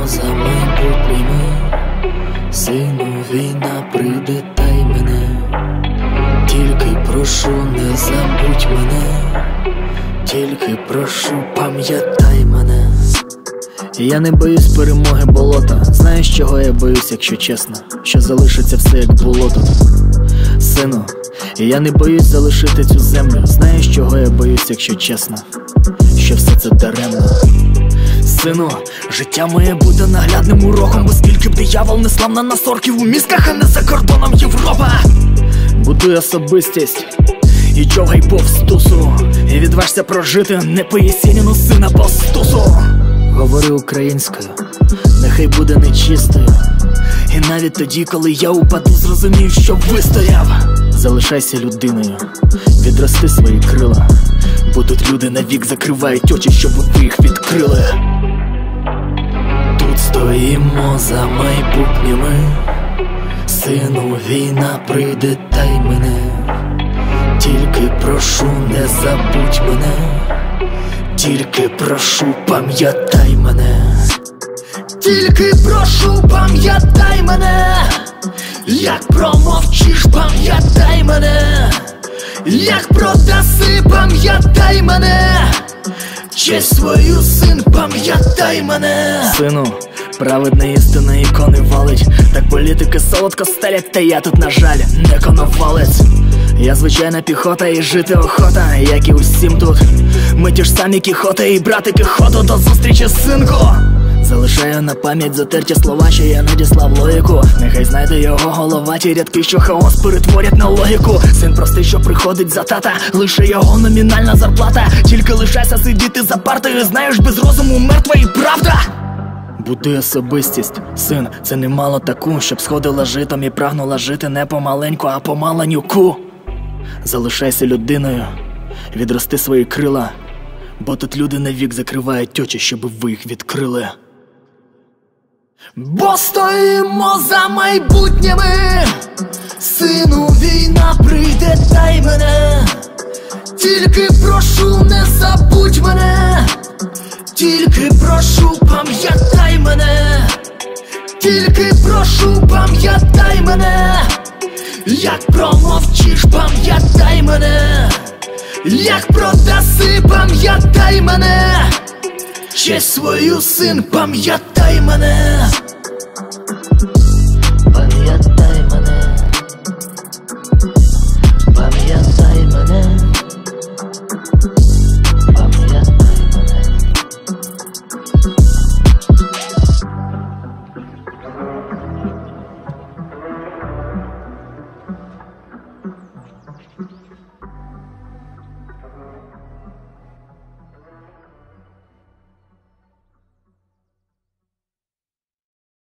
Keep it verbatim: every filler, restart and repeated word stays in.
за майбутніми. Сину, війна прийде, та й мене. Тільки прошу, не забудь мене. Тільки прошу, пам'ятай мене. Я не боюсь перемоги болота. Знаєш, чого я боюсь, якщо чесно? Що залишиться все, як було тут. Сину, я не боюсь залишити цю землю. Знаєш, чого я боюсь, якщо чесно? Що все це даремно. Сину, життя моє буде наглядним уроком, бо скільки б диявол не слав на нас орків у мізках, а не за кордоном Європа. Будуй особистість і човгай повз тусу, і відважся прожити не по Єсеніну сина по стусу. Говори українською, нехай буде нечистою. І навіть тоді, коли я упаду, зрозумів, що вистояв. Залишайся людиною, відрости свої крила, бо тут люди навік закривають очі, щоб ви їх відкрили. Тут стоїмо за майбутніми. Сину, війна прийде, та й мене. Тільки прошу, не забудь мене. Тільки прошу, пам'ятай мене. Тільки прошу, пам'ятай мене. Як промовчиш, пам'ятай мене. Як продаси, пам'ятай мене. Честь свою, син, пам'ятай мене. Сину, праведна істина ікони валить. Так політики солодко стелять, та я тут, на жаль, не коновалець. Я звичайна піхота і жити охота, як і усім тут. Ми ті ж самі кіхоти і брати піхоту. До зустрічі, синку. Залишаю на пам'ять затерті слова, що я надіслав логіку. Нехай знайде його голова ті рядки, що хаос перетворять на логіку. Син простий, що приходить за тата, лише його номінальна зарплата. Тільки лишайся сидіти за партою, знаєш, без розуму мертва і правда. Будуй особистість, син, це немало таку, щоб сходила житом і прагнула жити не помаленьку, а помаленьку. Залишайся людиною, відрости свої крила, бо тут люди навік закривають очі, щоб ви їх відкрили. Бо стоїмо за майбутніми. Сину, війна прийде, та й мене. Тільки прошу, не забудь мене. Тільки прошу, пам'ятай мене. Тільки прошу, пам'ятай мене. Як промовчиш, пам'ятай мене. Як продаси, пам'ятай мене. Честь свою, син, пам'ятай мене.